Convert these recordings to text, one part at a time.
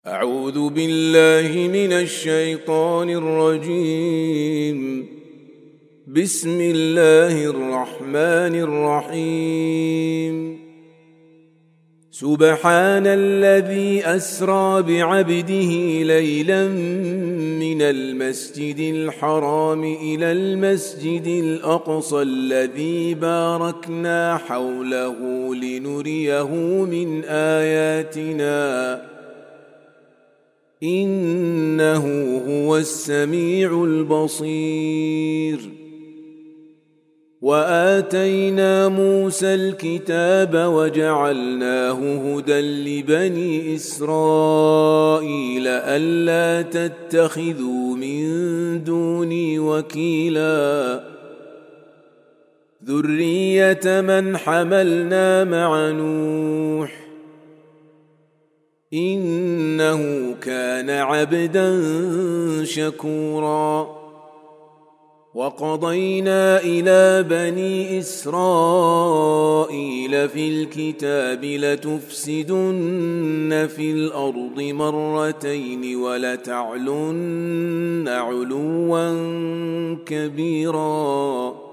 أعوذ بالله من الشيطان الرجيم. بسم الله الرحمن الرحيم. سبحان الذي أسرى بعبده ليلا من المسجد الحرام إلى المسجد الأقصى الذي باركنا حوله لنريه من آياتنا إنه هو السميع البصير. وآتينا موسى الكتاب وجعلناه هدى لبني إسرائيل ألا تتخذوا من دوني وكيلا ذرية من حملنا مع نوح إنه كان عبدا شكورا. وقضينا إلى بني إسرائيل في الكتاب لتفسدن في الأرض مرتين ولتعلن علوا كبيرا.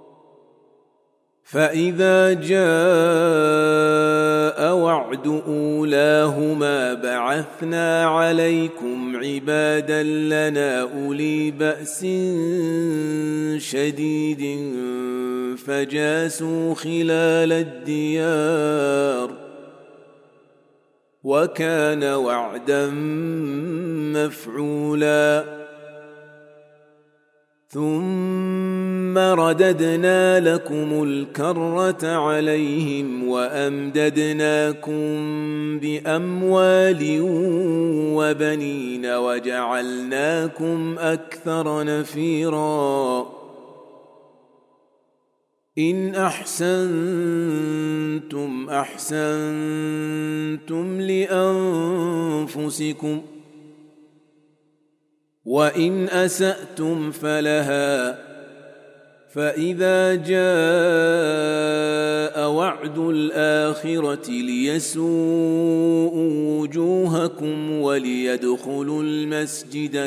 فإذا جاء وعد أولاهما بعثنا عليكم عبادا لنا أولي بأس شديد فجاسوا خلال الديار وكان وعدا مفعولا. ثم رددنا لكم الكرة عليهم وأمددناكم بأموال وبنين وجعلناكم أكثر نفيرا. إن أحسنتم أحسنتم لأنفسكم وإن أسأتم فلها. فإذا جاء وعد الآخرة ليسوءوا وجوهكم وليدخلوا المسجد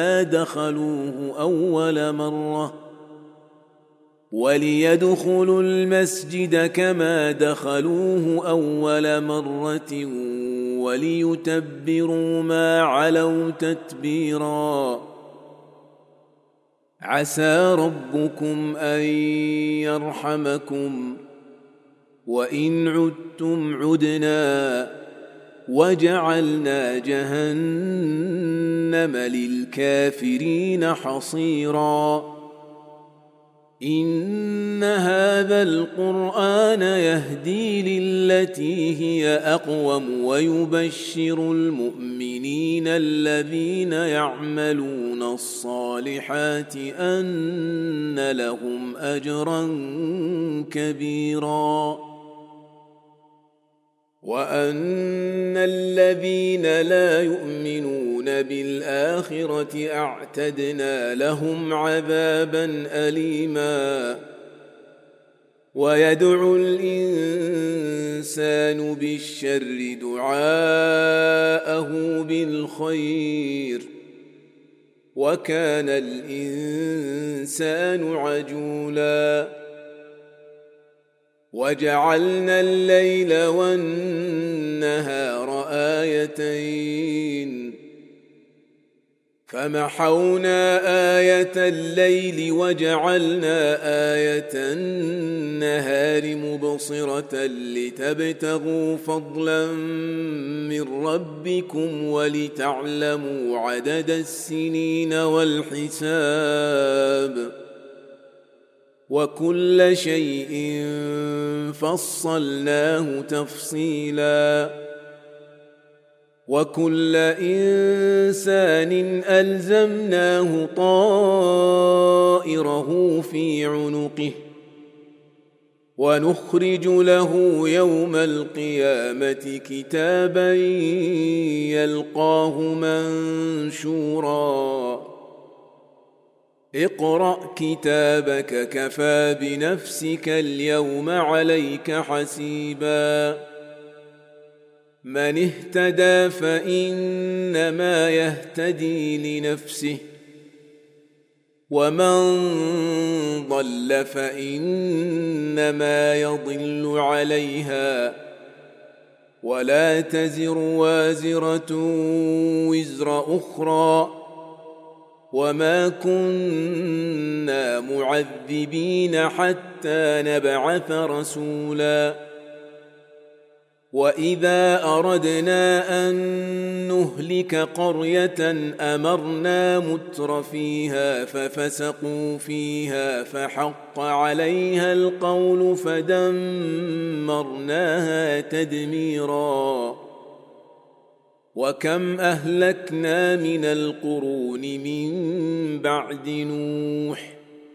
كما دخلوه أول مرة وليتبروا ما علوا تتبيرا. عسى ربكم أن يرحمكم وإن عدتم عدنا وجعلنا جهنم للكافرين حصيرا. إن هذا القرآن يهدي للتي هي أقوم ويبشر المؤمنين الذين يعملون الصالحات أن لهم أجرا كبيرا. وأن الذين لا يؤمنون بالآخرة أعتدنا لهم عذابا أليما. ويدعو الإنسان بالشر دعاءه بالخير وكان الإنسان عجولا. وجعلنا الليل والنهار آيتين فمحونا آية الليل وجعلنا آية النهار مبصرة لتبتغوا فضلا من ربكم ولتعلموا عدد السنين والحساب وكل شيء فصلناه تفصيلا. وكل إنسان ألزمناه طائره في عنقه ونخرج له يوم القيامة كتابا يلقاه منشورا. اقرأ كتابك كفى بنفسك اليوم عليك حسيبا من اهتدى فإنما يهتدي لنفسه ومن ضل فإنما يضل عليها ولا تزر وازرة وزر أخرى وما كنا معذبين حتى نبعث رسولا وإذا أردنا أن نهلك قرية أمرنا متر فيها ففسقوا فيها فحق عليها القول فدمرناها تدميرا وكم أهلكنا من القرون من بعد نوح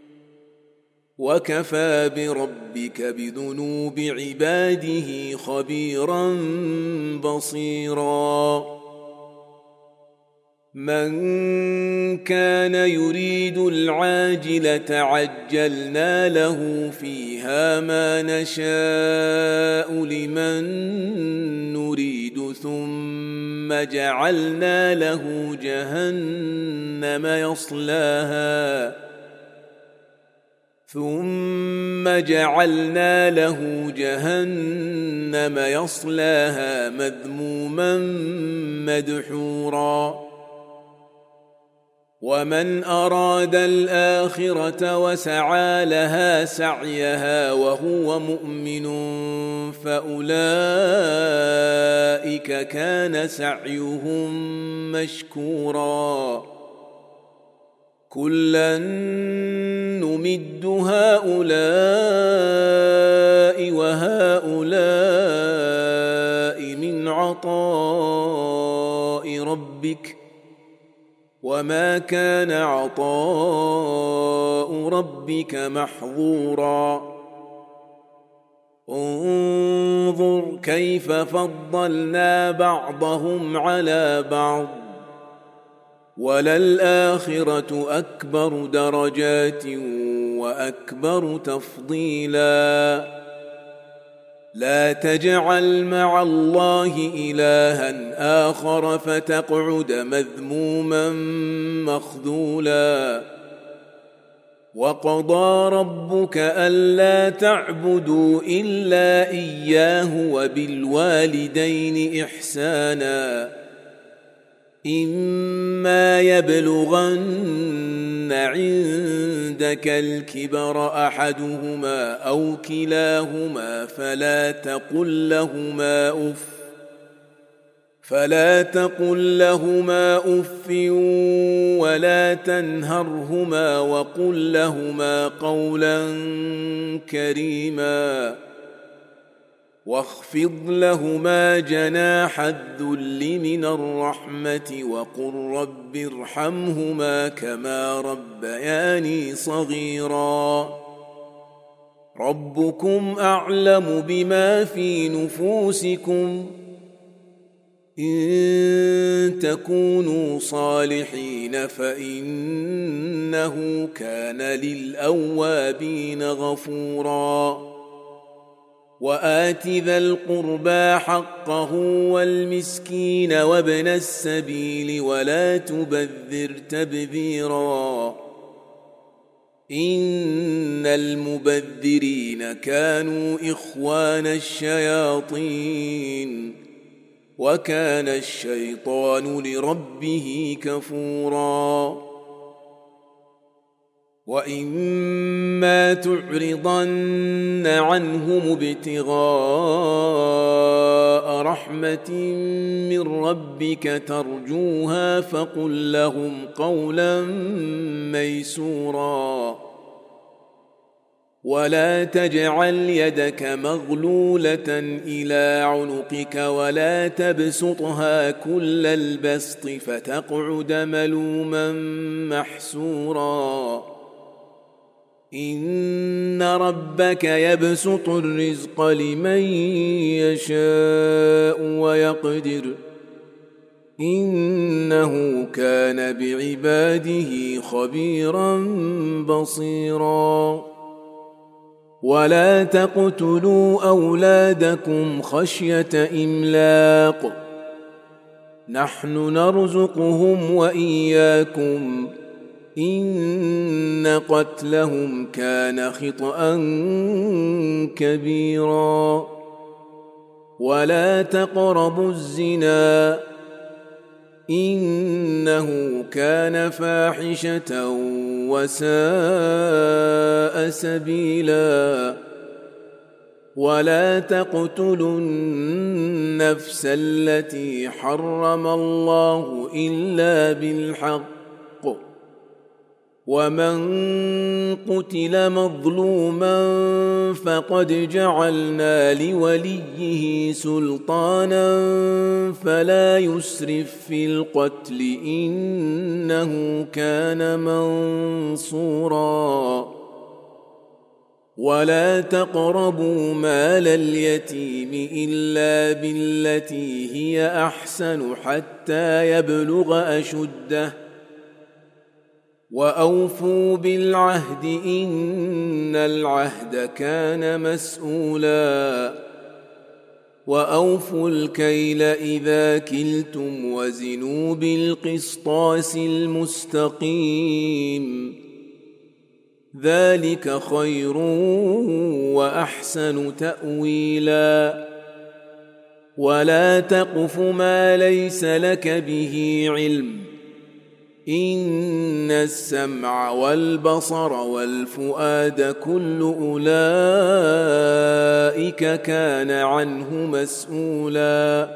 وكفى بربك بذنوب عباده خبيرا بصيرا من كان يريد العاجلة عجلنا له فيها ما نشاء لمن نريد ثم جعلنا له جهنم يصلاها مذموما مدحورا ومن أراد الآخرة وسعى لها سعيها وهو مؤمن فأولئك كان سعيهم مشكورا كلا نمد هؤلاء وهؤلاء من عطاء ربك وما كان عطاء ربك محظورا انظر كيف فضلنا بعضهم على بعض وللآخرة أكبر درجات وأكبر تفضيلا لا تجعل مع الله إلها آخر فتقعد مذموما مخذولا وقضى ربك ألا تعبدوا إلا إياه وبالوالدين إحسانا إما يبلغن عندك الكبر أحدهما أو كلاهما فلا تقل لهما أف ولا تنهرهما وقل لهما قولا كريما واخفض لهما جناح الذل من الرحمة وقل رب ارحمهما كما ربياني صغيرا ربكم أعلم بما في نفوسكم إن تكونوا صالحين فإنه كان للأوابين غفورا وآت ذا القربى حقه والمسكين وابن السبيل ولا تبذر تبذيرا إن المبذرين كانوا إخوان الشياطين وكان الشيطان لربه كفورا وإما تعرضن عنهم ابتغاء رحمة من ربك ترجوها فقل لهم قولا ميسورا ولا تجعل يدك مغلولة إلى عنقك ولا تبسطها كل البسط فتقعد ملوما محسورا إن ربك يبسط الرزق لمن يشاء ويقدر إنه كان بعباده خبيرا بصيرا ولا تقتلوا أولادكم خشية إملاق نحن نرزقهم وإياكم إن قتلهم كان خطأ كبيرا ولا تقربوا الزنا إنه كان فاحشة وساء سبيلا ولا تقتلوا النفس التي حرم الله إلا بالحق ومن قتل مظلوما فقد جعلنا لوليه سلطانا فلا يسرف في القتل إنه كان منصورا ولا تقربوا مال اليتيم إلا بالتي هي أحسن حتى يبلغ أشده وأوفوا بالعهد إن العهد كان مسؤولا وأوفوا الكيل إذا كلتم وزنوا بالقسطاس المستقيم ذلك خير وأحسن تأويلا ولا تقف ما ليس لك به علم إن السمع والبصر والفؤاد كل أولئك كان عنه مسؤولا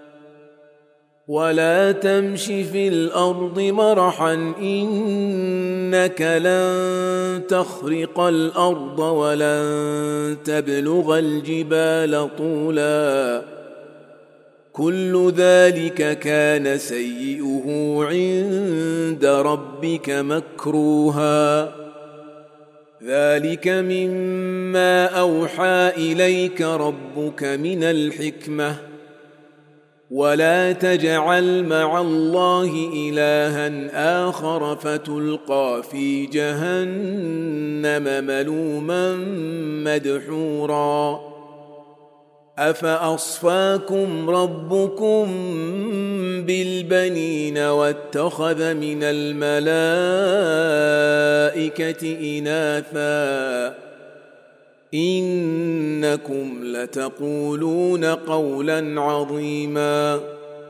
ولا تمش في الأرض مرحا إنك لن تخرق الأرض ولن تبلغ الجبال طولا كل ذلك كان سيئه عند ربك مكروها ذلك مما أوحى إليك ربك من الحكمة ولا تجعل مع الله إلها آخر فتلقى في جهنم ملوما مدحورا أفأصفاكم ربكم بالبنين واتخذ من الملائكة إناثا إنكم لتقولون قولا عظيما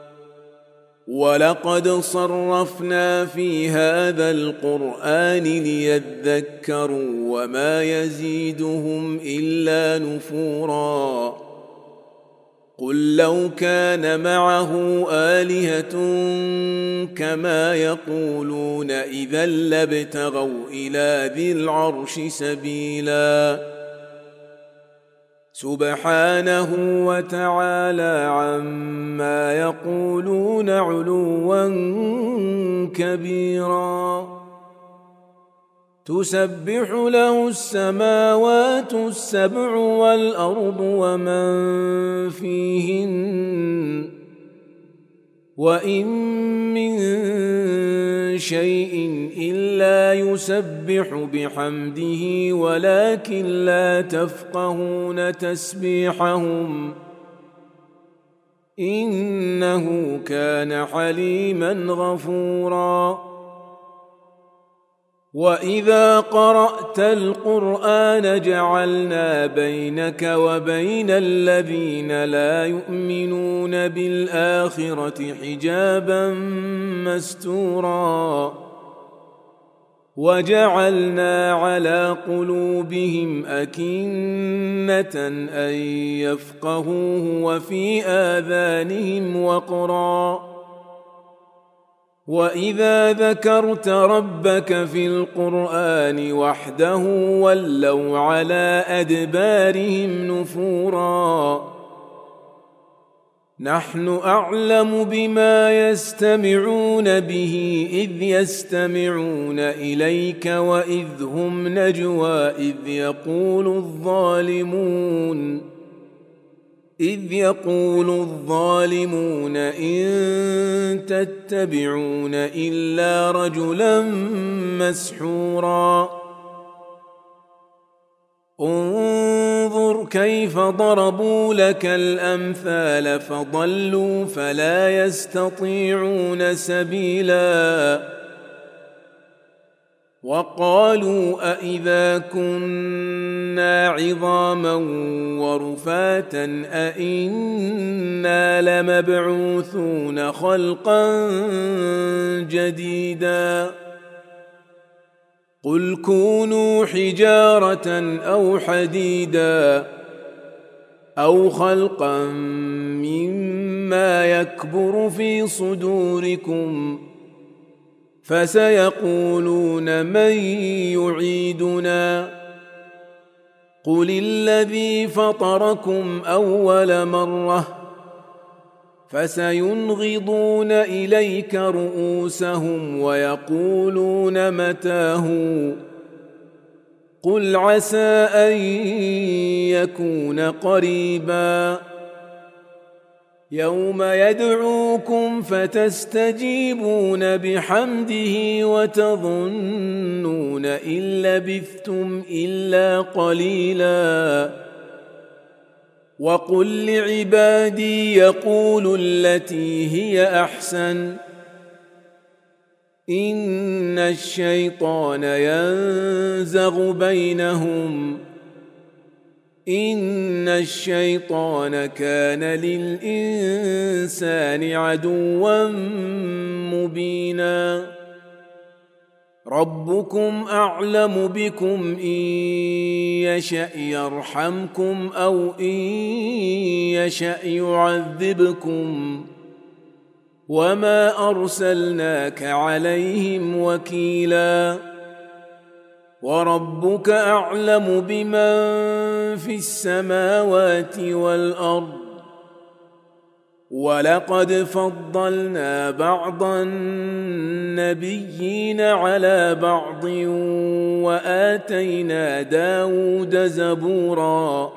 ولقد صرفنا في هذا القرآن ليذكروا وما يزيدهم إلا نفورا قل لو كان معه آلهة كما يقولون إذا لابتغوا إلى ذي العرش سبيلا سبحانه وتعالى عما يقولون علوا كبيرا تسبح له السماوات السبع والأرض ومن فيهن وإن من شيء إلا يسبح بحمده ولكن لا تفقهون تسبيحهم إنه كان حليما غفورا وإذا قرأت القرآن جعلنا بينك وبين الذين لا يؤمنون بالآخرة حجابا مستورا وجعلنا على قلوبهم أكنة أن يفقهوه وفي آذانهم وقرا وإذا ذكرت ربك في القرآن وحده ولوا على أدبارهم نفورا نحن أعلم بما يستمعون به إذ يستمعون إليك وإذ هم نجوى إذ يقول الظالمون إن تتبعون إلا رجلا مسحورا انظر كيف ضربوا لك الأمثال فضلوا فلا يستطيعون سبيلا وقالوا أإذا كنا عظاما ورفاتا أإنا لمبعوثون خلقا جديدا قل كونوا حجارة أو حديدا أو خلقا مما يكبر في صدوركم فسيقولون من يعيدنا قل الذي فطركم أول مرة فسينغضون إليك رؤوسهم ويقولون متاه قل عسى أن يكون قريبا يوم يدعوكم فتستجيبون بحمده وتظنون إن لبثتم إلا قليلا وقل لعبادي يقولوا التي هي أحسن إن الشيطان ينزغ بينهم إن الشيطان كان للإنسان عدوا مبينا ربكم أعلم بكم إن يشأ يرحمكم أو إن يشأ يعذبكم وما أرسلناك عليهم وكيلا وربك أعلم بمن في السماوات والأرض ولقد فضلنا بعض النبيين على بعض وآتينا داود زبورا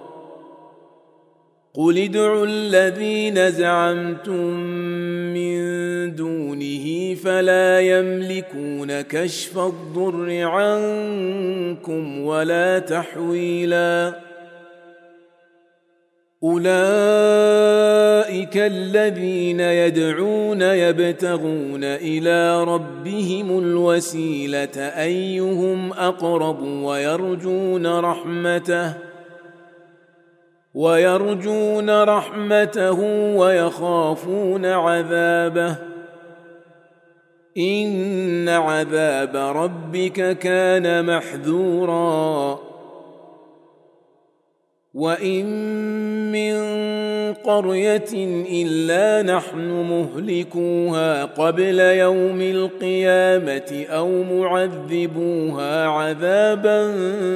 قل ادعوا الذين زعمتم من دونه فلا يملكون كشف الضر عنكم ولا تحويلا أولئك الذين يدعون يبتغون إلى ربهم الوسيلة أيهم أقرب ويرجون رحمته ويخافون عذابه إن عذاب ربك كان محذورا وإن من قرية إلا نحن مهلكوها قبل يوم القيامة أو معذبوها عذابا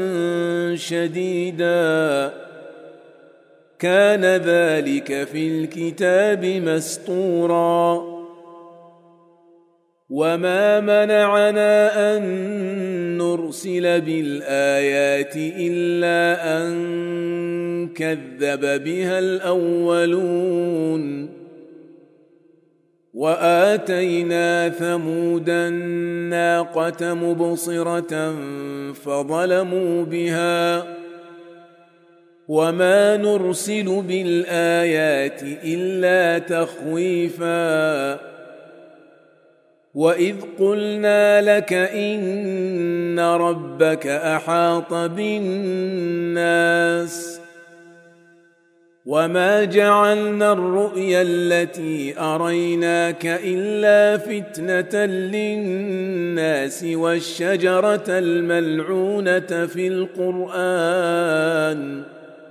شديدا كان ذلك في الكتاب مسطورا وما منعنا أن نرسل بالآيات إلا أن كذب بها الأولون وآتينا ثمود الناقة مبصرة فظلموا بها وما نرسل بالآيات إلا تخويفا وإذ قلنا لك إن ربك أحاط بالناس وما جعلنا الرؤيا التي أريناك إلا فتنة للناس والشجرة الملعونة في القرآن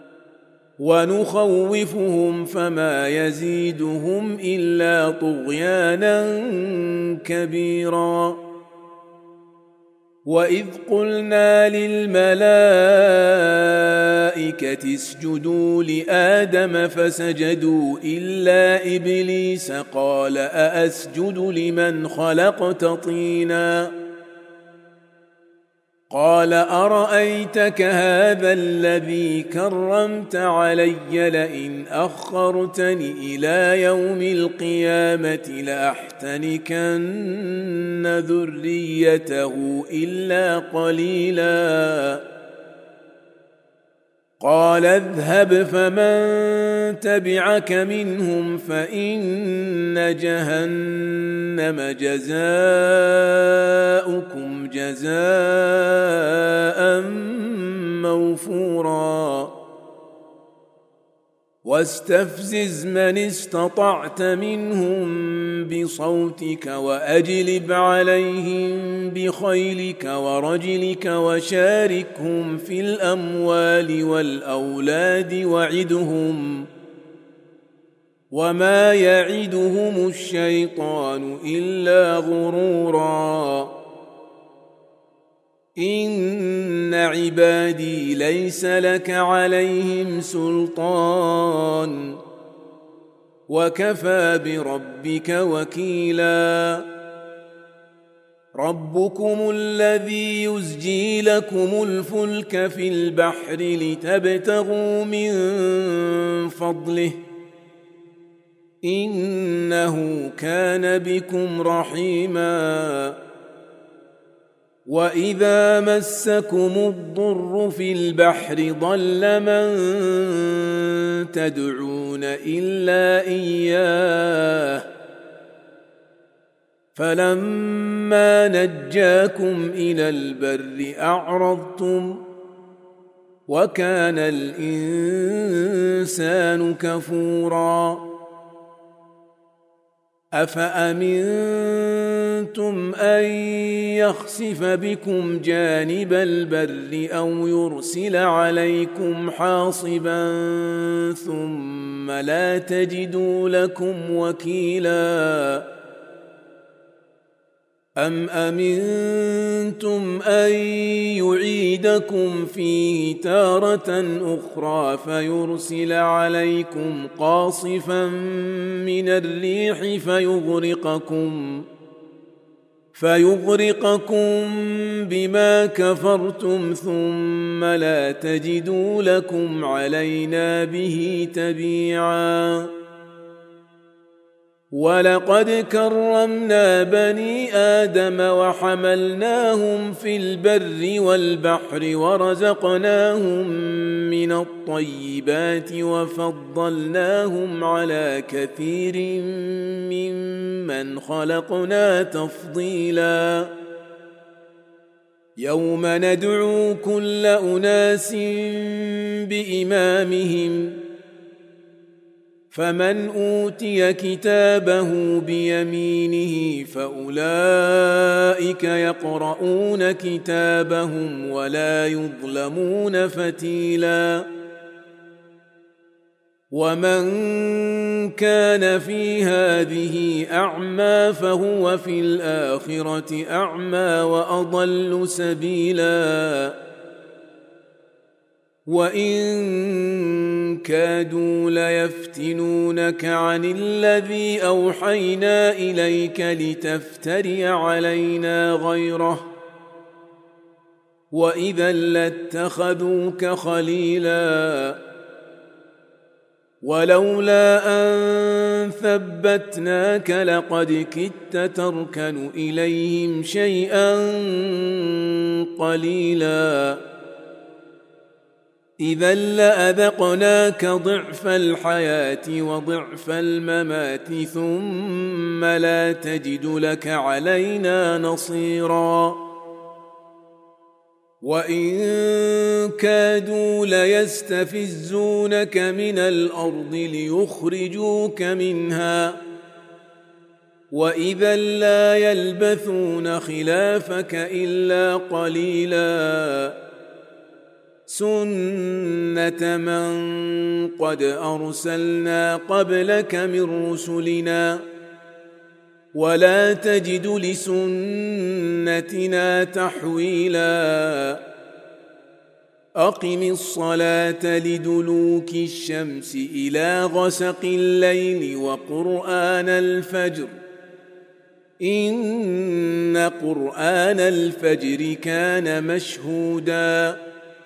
ونخوفهم فما يزيدهم إلا طغيانا كبيرا وإذ قلنا للملائكة اسجدوا لآدم فسجدوا إلا إبليس قال أأسجد لمن خلقت طينا قال أرأيتك هذا الذي كرمت علي لئن أخرتني إلى يوم القيامة لأحتنكن ذريته إلا قليلا قال اذهب فمن تبعك منهم فإن جهنم جزاؤكم جزاء موفورا واستفزز من استطعت منهم بصوتك وأجلب عليهم بخيلك ورجلك وشاركهم في الأموال والأولاد وعدهم وما يعدهم الشيطان إلا غرورا إن عبادي ليس لك عليهم سلطان وكفى بربك وكيلا ربكم الذي يزجي لكم الفلك في البحر لتبتغوا من فضله إنه كان بكم رحيما وإذا مسكم الضر في البحر ضل من تدعون إلا إياه فلما نجاكم إلى البر أعرضتم وكان الإنسان كفورا أفأمنتم أن يخسف بكم جانب البر أو يرسل عليكم حاصبا ثم لا تجدوا لكم وكيلا أم أمنتم أن يعيدكم فيه تارة أخرى فيرسل عليكم قاصفا من الريح فيغرقكم بما كفرتم ثم لا تجدوا لكم علينا به تبيعا ولقد كرمنا بني آدم وحملناهم في البر والبحر ورزقناهم من الطيبات وفضلناهم على كثير ممن خلقنا تفضيلا يوم ندعو كل أناس بإمامهم فمن أوتي كتابه بيمينه فأولئك يقرؤون كتابهم ولا يظلمون فتيلا ومن كان في هذه أعمى فهو في الآخرة أعمى وأضل سبيلا وإن كادوا ليفتنونك عن الذي أوحينا إليك لتفتري علينا غيره وإذا لاتخذوك خليلا ولولا أن ثبتناك لقد كدت تركن إليهم شيئا قليلا إذا لأذقناك ضعف الحياة وضعف الممات ثم لا تجد لك علينا نصيرا وإن كادوا ليستفزونك من الأرض ليخرجوك منها وإذا لا يلبثون خلافك إلا قليلا سنة من قد أرسلنا قبلك من رسلنا ولا تجد لسنتنا تحويلا أقم الصلاة لدلوك الشمس إلى غسق الليل وقرآن الفجر إن قرآن الفجر كان مشهودا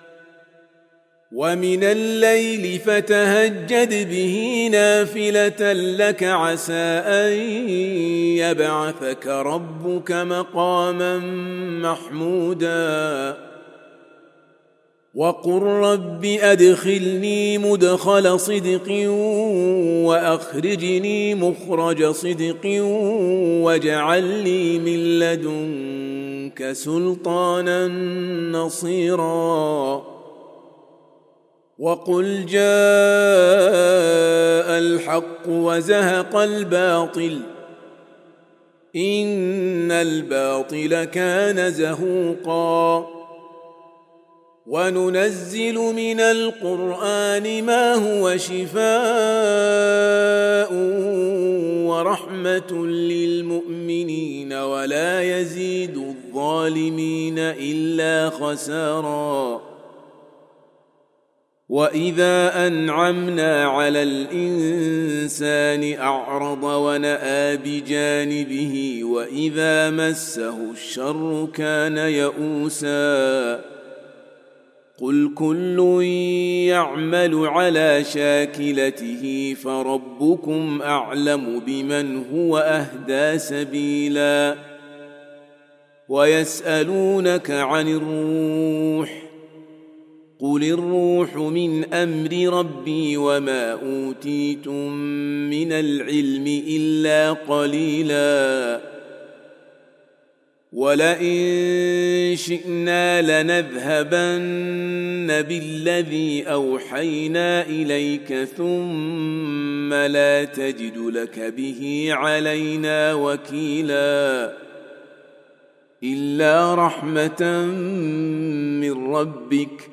ومن الليل فتهجد به نافلة لك عسى أن يبعثك ربك مقاما محمودا وقل رب أدخلني مدخل صدق وأخرجني مخرج صدق واجعل لي من لدنك سلطانا نصيرا وقل جاء الحق وزهق الباطل إن الباطل كان زهوقا وننزل من القرآن ما هو شفاء ورحمة للمؤمنين ولا يزيد الظالمين إلا خسارا وإذا أنعمنا على الإنسان أعرض ونأى بجانبه وإذا مسه الشر كان يئوسا قل كل يعمل على شاكلته فربكم أعلم بمن هو أهدى سبيلا ويسألونك عن الروح قل الروح من أمر ربي وما أوتيتم من العلم إلا قليلا ولئن شئنا لنذهبن بالذي أوحينا إليك ثم لا تجد لك به علينا وكيلا إلا رحمة من ربك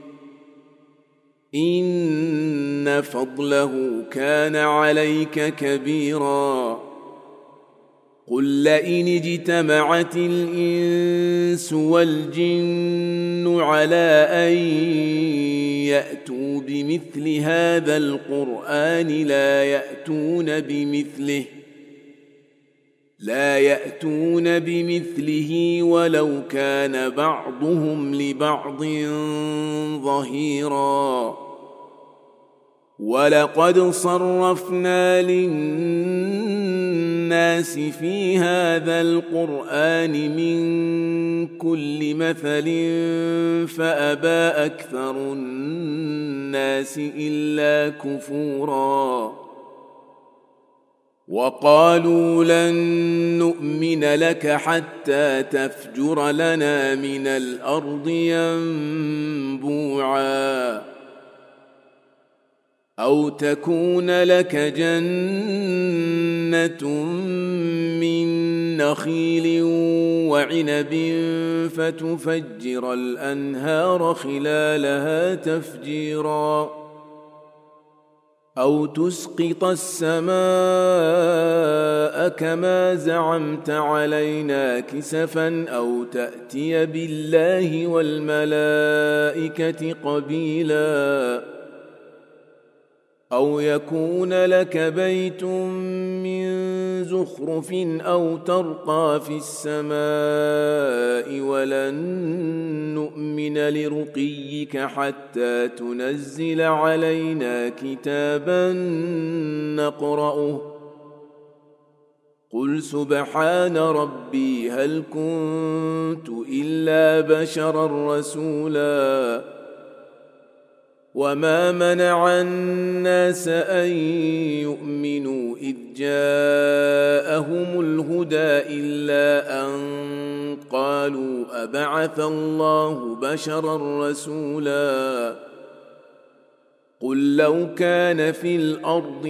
إن فضله كان عليك كبيرا قل لئن اجتمعت الإنس والجن على أن يأتوا بمثل هذا القرآن لا يأتون بمثله ولو كان بعضهم لبعض ظهيرا ولقد صرفنا للناس في هذا القرآن من كل مثل فأبى أكثر الناس إلا كفورا وقالوا لن نؤمن لك حتى تفجر لنا من الأرض ينبوعا أو تكون لك جنة من نخيل وعنب فتفجر الأنهار خلالها تفجيرا أو تسقط السماء كما زعمت علينا كسفا أو تأتي بالله والملائكة قبيلا أو يكون لك بيت من زخرف أو ترقى في السماء ولن نؤمن لرقيك حتى تنزل علينا كتابا نقرأه قل سبحان ربي هل كنت إلا بشرا رسولا وما منع الناس أن يؤمنوا إذ جاءهم الهدى إلا أن قالوا أبعث الله بشرا رسولا قل لو كان في الأرض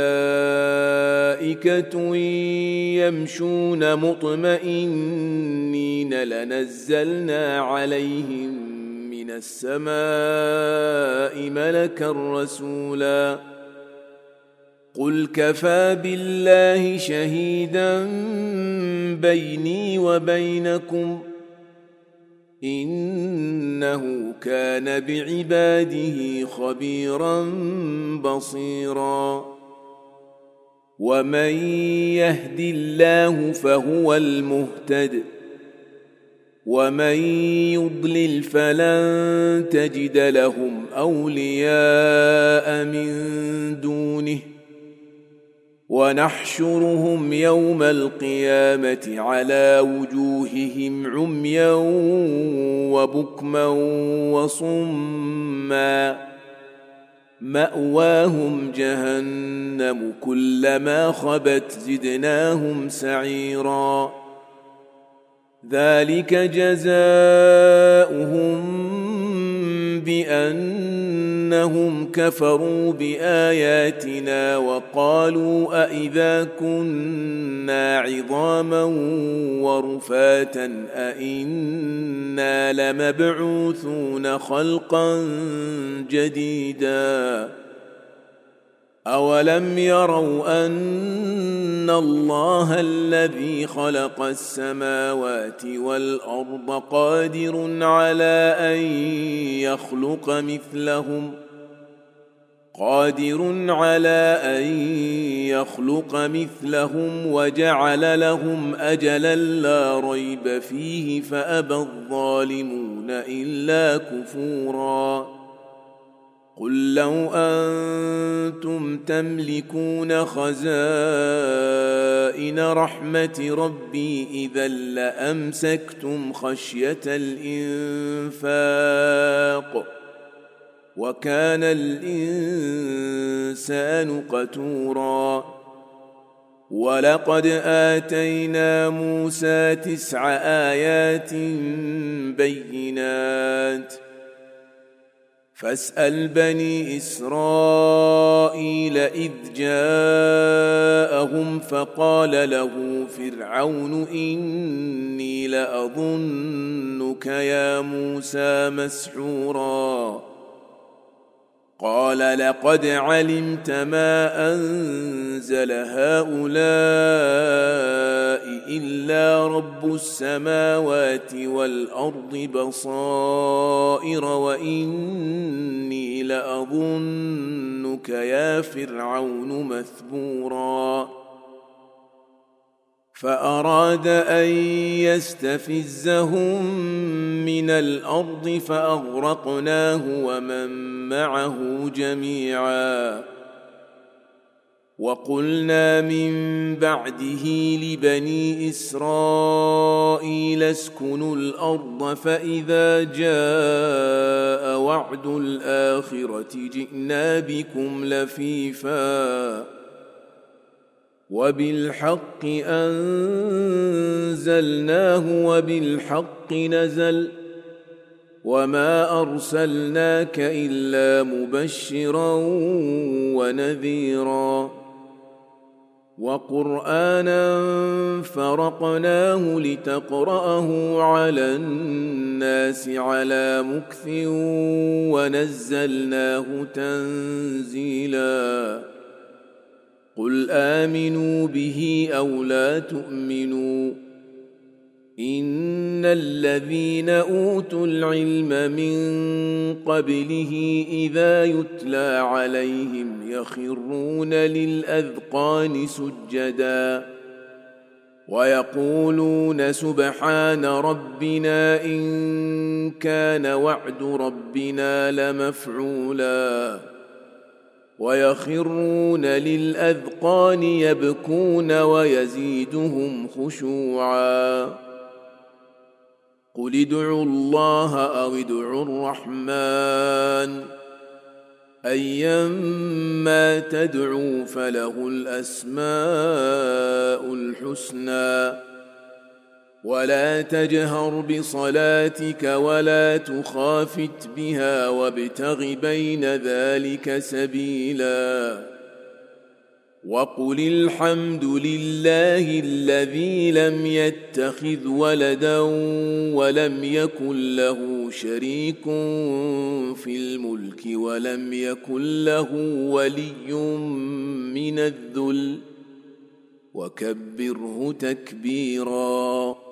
ملائكة يمشون مطمئنين لنزلنا عليهم من السماء ملكا رسولا قل كفى بالله شهيدا بيني وبينكم إنه كان بعباده خبيرا بصيرا ومن يهد الله فهو المهتد ومن يضلل فلن تجد لهم أولياء من دونه ونحشرهم يوم القيامة على وجوههم عميا وبكما وصما مأواهم جهنم كلما خبت زدناهم سعيرا ذلك جزاؤهم بأنهم كفروا بآياتنا وقالوا أئذا كنا عظاما ورفاتا أئنا لمبعوثون خلقا جديدا أولم يروا أن الله الذي خلق السماوات والأرض قادر على أن يخلق مثلهم وجعل لهم أجلا لا ريب فيه فأبى الظالمون إلا كفورا قل لو أنتم تملكون خزائن رحمة ربي إذا لأمسكتم خشية الإنفاق وكان الإنسان قتورا ولقد آتينا موسى 9 آيات بينات فاسأل بني إسرائيل إذ جاءهم فقال له فرعون إني لأظنك يا موسى مسحورا قال لقد علمت ما أنزل هؤلاء إلا رب السماوات والأرض بصائر وإني لأظنك يا فرعون مثبورا فأراد أن يستفزهم من الأرض فأغرقناه ومن معه جميعا وقلنا من بعده لبني إسرائيل اسكنوا الأرض فإذا جاء وعد الآخرة جئنا بكم لفيفا وبالحق أنزلناه وبالحق نزل وما أرسلناك إلا مبشرا ونذيرا وقرآنا فرقناه لتقرأه على الناس على مكث ونزلناه تنزيلا قل آمنوا به أو لا تؤمنوا إن الذين أوتوا العلم من قبله إذا يتلى عليهم يخرون للأذقان سجدا ويقولون سبحان ربنا إن كان وعد ربنا لمفعولا ويخرون للأذقان يبكون ويزيدهم خشوعا قل ادعوا الله أو ادعوا الرحمن أيما تدعوا فله الأسماء الحسنى ولا تجهر بصلاتك ولا تخافت بها وابتغ بين ذلك سبيلا وقل الحمد لله الذي لم يتخذ ولدا ولم يكن له شريك في الملك ولم يكن له ولي من الذل وكبره تكبيرا.